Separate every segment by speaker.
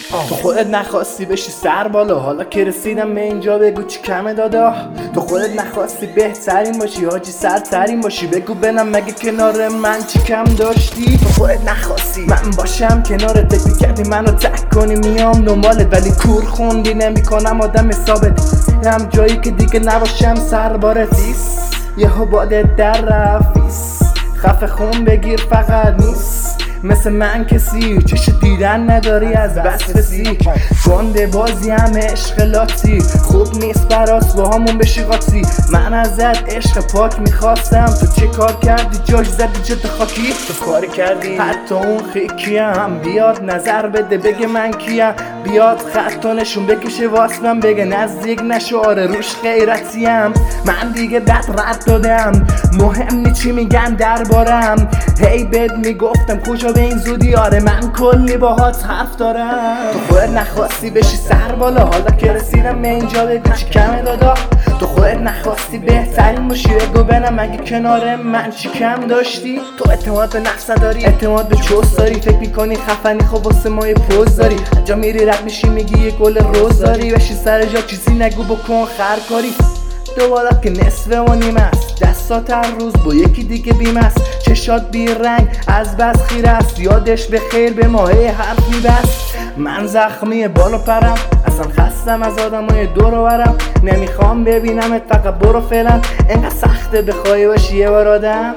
Speaker 1: تو خودت نخواستی بشی سر بالا، حالا که رسیدم به اینجا بگو چی کمه دادا. تو خودت نخواستی بهترین باشی، حاجی سرترین باشی، بگو بنم مگه کنار من چی کم داشتی. تو خودت نخواستی من باشم کنارت، فکر کردی منو تک کنی میام دنبالت، ولی کور خوندی نمیکنم آدم حسابت. هم جایی که دیگه نباشم سربارت، یهو بادت در رفت، خفه خون بگیر فقط نیست مثل من کسی، چش دیدن نداری از بس رسی، گنده بازی همه عشق لاتی، خوب نیست براس با همون بشی قاطی. من ازت عشق پاک میخواستم، تو چه کار کردی جاش زدی جد خاکی. تو کاری کردی حتی اون خیکیم بیاد نظر بده بگه من کیم، بیاد خط و نشون بکشه واسم بگه نزدیک نشو آره روش غیرتیم. من دیگه بد رد دادم، مهم نی چی میگن دربارم، هی بد میگفتم کجا به این زودی، آره من کلی باهات حرف دارم. تو خودت نخواستی بشی سر بالا، حالا که رسیدم به اینجا بگو چی کمه دادا. تو خودت نخواستی بهترین باشی، بگو بنم مگه کنار من چی کم داشتی. تو اعتماد به نفس داری، اعتماد به چوس داری، فکر میکنی خفنی خب واسه ما یه پوز داری، جا میری رد میشی میگی یه گل روز داری، بشی سر جا چیزی نگو بکن خرکاری. دوباره که نصفه و نیم است، دستات هر روز با یکی دیگه بیم است، چشات بی رنگ از بس خیره است، یادش به خیر به ماه حرف میبست. من زخمی بالا پرم، اصلا خستم از آدمای دور و برم، نمیخوام ببینمت فقط برو فعلا، انقدر سخته بخوای باشی یه بار آدم.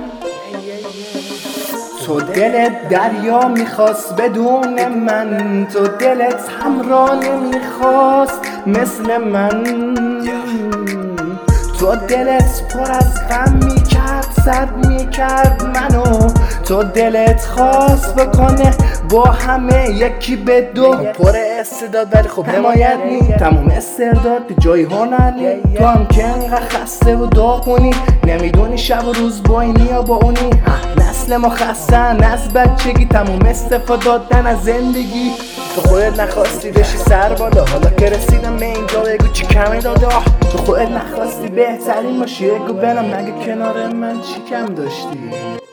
Speaker 1: تو دلت دریا میخواست بدون من، تو دلت همراه نمیخواست مثل من، تو دلت پر از غم میکرد سرد میکرد منو، تو دلت خواست بکنه با همه یکی به دو، پر استعداد ولی خب حمایت نی، تموم استعداد جای هنر نی. تو هم که انقدر خسته و داغونی، نمیدونی شب و روز با اینی یا با اونی، نسل ما خستن از بچگی، تموم استفاده دادن از زندگی. تو خودت نخواستی بشی سر بالا، حالا که رسیدم به اینجا بگو چی کمه دادا. تو خودت نخواستی بهترین باشی، بگو بنم مگه کنار من چی کم داشتی.